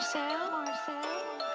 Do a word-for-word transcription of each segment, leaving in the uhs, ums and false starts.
Marcel, Marcel.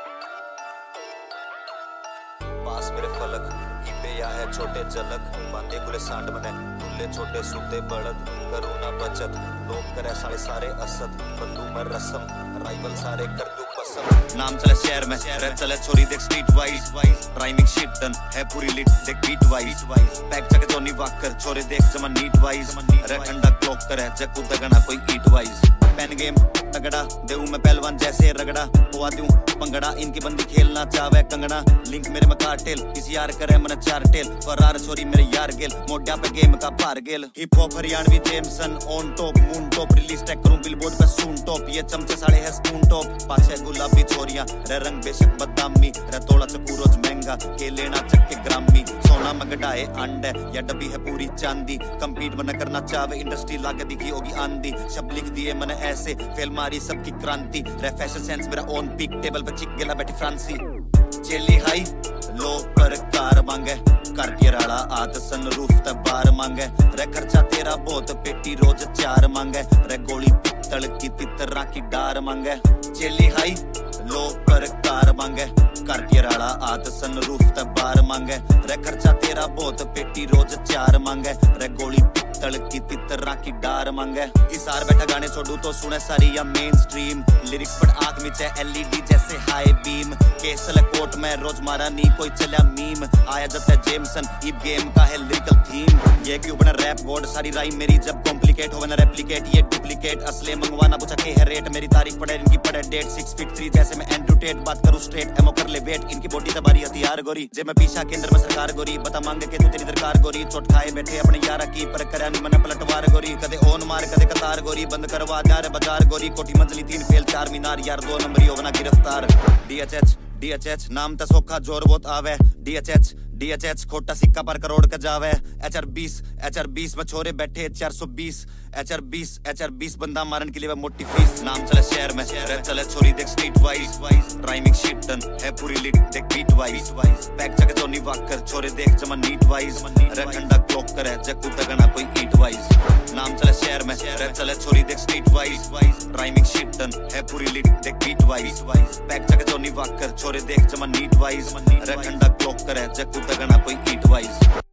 पास मेरे फलक पे या है छोटे झलक बांधे खुले सांड बने खुले छोटे सूते बड़द करूँ ना बचत लोग करे सारे सारे असद बंदू मैं रसम राइवल सारे कर दूं पसंद नाम चले शहर में रैप चले छोरी देख streetwise rhyming shit done है पूरी लिट देख बीट वाइज पैक जगह जोनी वाकर छोरे देख जमा नीट वाइज रे ठंडा क्लॉक करे जकू दगना कोई ईट वाइज पेन गेम तगड़ा देऊ मैं पहलवान जैसे रगड़ा हुआ दूं पंगड़ा इनकी बंदी खेलना चावे कंगना लिंक मेरे में कार्टेल किसी यार करे मन चार टेल फरार छोरी मेरे यार गेल मोड्या पे गेम का पार गेल hip hop Haryanvi Jameson on top moon top release track करूं बिलबोर्ड पे सून टॉप ये चमचे साड़े है स्पून टॉप पाछे गुलाबी छोरियां रे रंग बेशक बदामी रे तोड़ा चकू रोज महंगा के लेना चक्के ग्रामी सोना मगड़ाए अंड या डब्बी है पूरी चांदी कंपीट बना करना चावे इंडस्ट्री लागे दिखी होगी आंधी शब्द लिख दिए मैंने ऐसे फेल मारी सबकी क्रांति रे फैशन सेंस मेरा ऑन पीक टेबल पे चिक गेला बैठी फ्रांसी चेली हाई लो पर कार मांगे करके राड़ा आद सन रूफ तक बार मांगे रे खर्चा तेरा बहुत पेटी रोज चार मांगे रे गोली पित्तल की तितरा की डार मांगे चेली हाई लो पर कार मांगे करके राड़ा आद सन रूफ तक बार मांगे रे खर्चा तेरा बहुत पेटी रोज चार मांगे रे गोली पित्तल की तितरा की डार मांगे इसार बैठा गाने छोड़ू तो सुने सारी या मेन स्ट्रीम लिरिक्स पर आंख में चाहे एलईडी जैसे हाई बीम केसल कोट में रोज मारा नी कोई चला मीम आया जब जेमसन इब गेम का है लिरिकल थीम ये क्यों बना रैप गॉड सारी राइम मेरी जब कॉम्प्लिकेट हो ना रेप्लिकेट ये डुप्लीकेट असले मंगवाना पूछा के है रेट मेरी तारीख पड़े इनकी पड़े डेट सिक्स फीट थ्री जैसे मैं एंड्रूटेट बात करूं स्ट्रेट एमो कर ले वेट इनकी बॉडी दबारी हथियार गोरी जे मैं पीछा केंद्र में सरकार गोरी बता मांगे के तू तेरी दरकार गोरी चोट खाए बैठे अपने यारा की पर करे नहीं मन पलटवार गोरी कदे ओन मार कदे कतार गोरी बंद करवा जा रे बाजार गोरी कोठी मंजली तीन फेल चार मीनार यार दो नंबरी होना गिरफ्तार डीएचएच डीएचएच नाम त सोखा जोर बहुत आवे डीएचएच डीएचएच खोटा सिक्का पर करोड़ का जावे एचआर बीस एचआर बीस में छोरे बैठे चार सौ बीस एचआर बीस एचआर बीस बंदा मारन के लिए मोटी फीस नाम चले शहर में रैप चले छोरी देख streetwise rhyming shit done है पूरी लिट देख बीट वाइज पैक जगह जोनी वाकर छोरे देख जमा नीट वाइज रे ठंडा क्लॉक करे जकू दगना कोई ईट वाइज नाम चले शहर में रैप चले छोरी देख streetwise rhyming shit done है पूरी लिट देख बीट वाइज पैक जगह जोनी वाकर छोरे देख जमा नीट वाइज रे ठंडा क्लॉक करे जकू दगना कोई ईट वाइज